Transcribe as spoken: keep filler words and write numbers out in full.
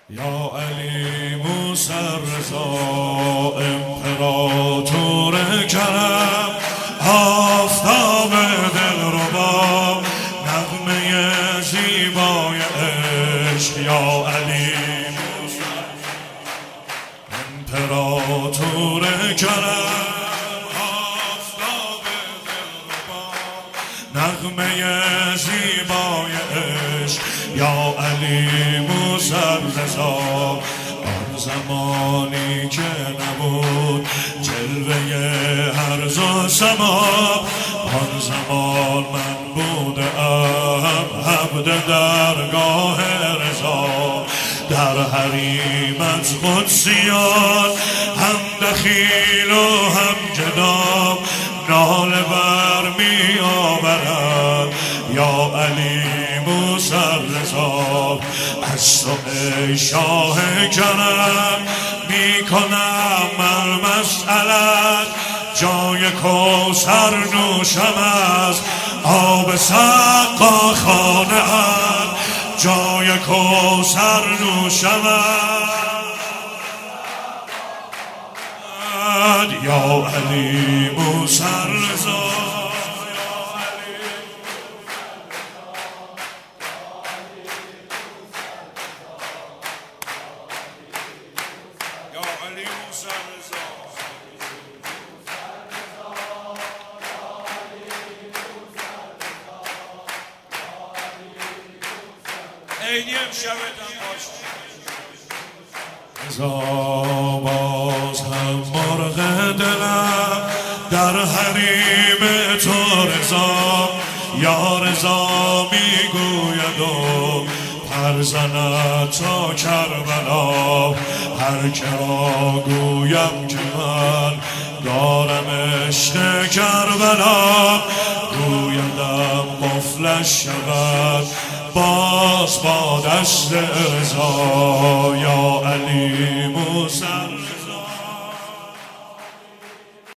یا علی موسی رضا امپراتور کرم، آفتاب دلربا، نغمه زیبای عشق. یا علی موسی امپراتور کرم، آفتاب دلربا، نغمه زیبای عشق. یا علی موسی رضا آن زمانی که نبود جلوه هرز و سما، آن زمان من بودم عبد درگاه رضا. در حریمت قدسیان هم دخیل و هم جدام ناله بر می آورد. یا علی موسی رضا از تو ای شاه کرم می کنم من مسئلت، جای کوثر نوشم از آب سقا خانه ات، جای کوثر نوشم از. یا علی موسی رضا عینی امشبتم باش. رضا باز هم مرغ دلم در حریم تو رضا. یا رضا میگوید و پر زند تا کربلا، هر که را گویم که من دارم عشق کربلا، گویدم قفلش شود باز با دست رضا. یا علی موسی